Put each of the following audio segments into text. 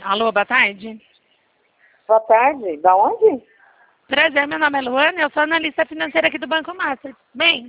Alô, boa tarde. Boa tarde. Da onde? Prazer, meu nome é Luana, eu sou analista financeira aqui do Banco Master. Bem,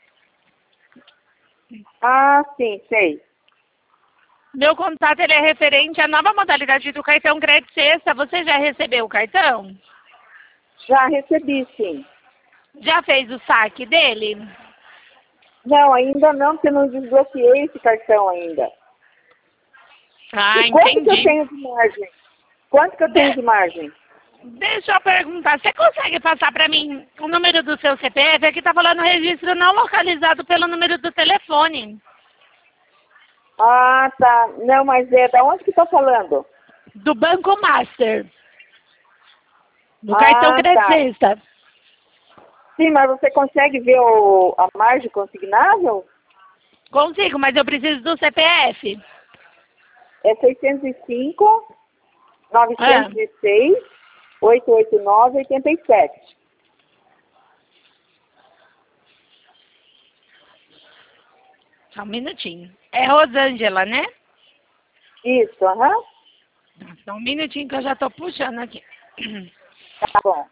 Ah, sim, sei. meu contato ele é referente à nova modalidade do cartão Crédito Sexta. Você já recebeu o cartão? Já recebi, sim. Já fez o saque dele? Não, ainda não, porque eu não desbloqueei esse cartão ainda. Ah, E quanto que eu entendi. tenho de margem? Quanto que eu tenho de margem? Deixa eu perguntar, você consegue passar para mim o número do seu CPF? Aqui está falando registro não localizado pelo número do telefone. Ah, tá. Não, mas é da onde que tá falando? Do Banco Master. Do cartão Ah, Crédito tá. Sexta. Sim, mas você consegue ver a margem consignável? Consigo, mas eu preciso do CPF. É 605, Ah, 906, 889, 87. só um minutinho. É Rosângela, né? Isso, aham. Só um minutinho que eu já estou puxando aqui. Tá bom.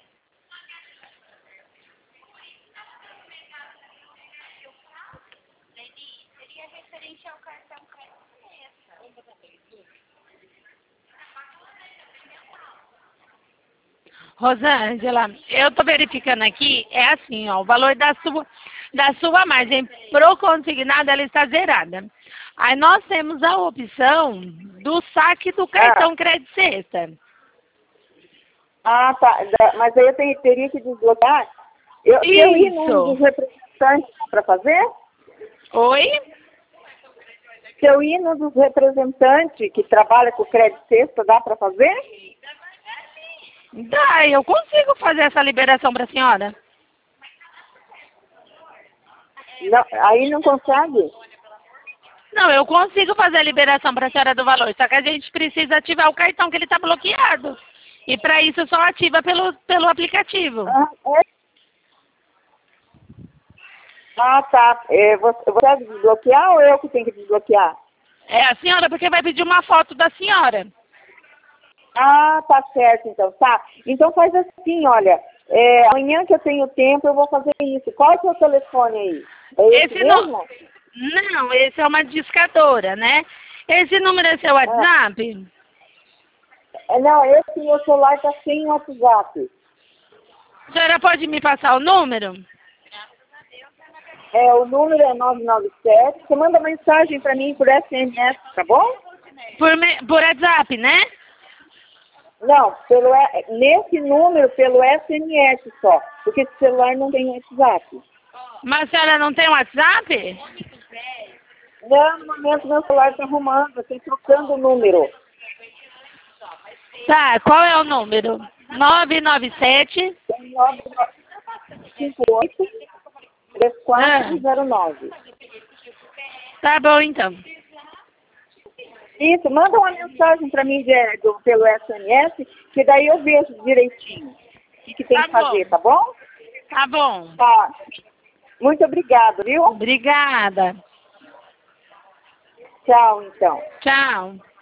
Rosângela, eu estou verificando aqui, é assim, ó, o valor da sua margem pro consignado, ela está zerada. Aí nós temos a opção do saque do Ah, cartão Crédito Sexta. tá. Mas aí teria que desbloquear. Se eu ir num Isso. dos representantes para fazer, Oi? se eu ir num dos representantes que trabalha com crédito sexta, dá para fazer? Dá, eu consigo fazer essa liberação para a senhora. Não, aí não consegue? Não, eu consigo fazer a liberação para a senhora do valor, só que a gente precisa ativar o cartão que ele está bloqueado. E para isso só ativa pelo aplicativo. É? Ah, tá. Você deve desbloquear ou eu que tenho que desbloquear? É a senhora, porque vai pedir uma foto da senhora. Ah, tá certo, então. Tá. Então faz assim, olha. Amanhã que eu tenho tempo, eu vou fazer isso. Qual é o seu telefone aí? É esse Esse não. mesmo? Não, esse é uma discadora, né? Esse número é seu WhatsApp? Não, esse meu celular tá sem WhatsApp. A senhora pode me passar o número? O número é 997. Você manda mensagem para mim por SMS, tá bom? Por WhatsApp, né? Não, nesse número, pelo SMS só. Porque esse celular não tem WhatsApp. Mas a senhora não tem WhatsApp? Não, no momento meu celular está arrumando, eu estou trocando o número. Tá, qual é o número? 997. 958 3409. Tá bom, então. Isso, manda uma mensagem para mim pelo SMS, que daí eu vejo direitinho o que tem Tá que fazer, bom. tá bom? Tá bom. Tá. Muito obrigada, viu? Obrigada. Tchau, então. Tchau.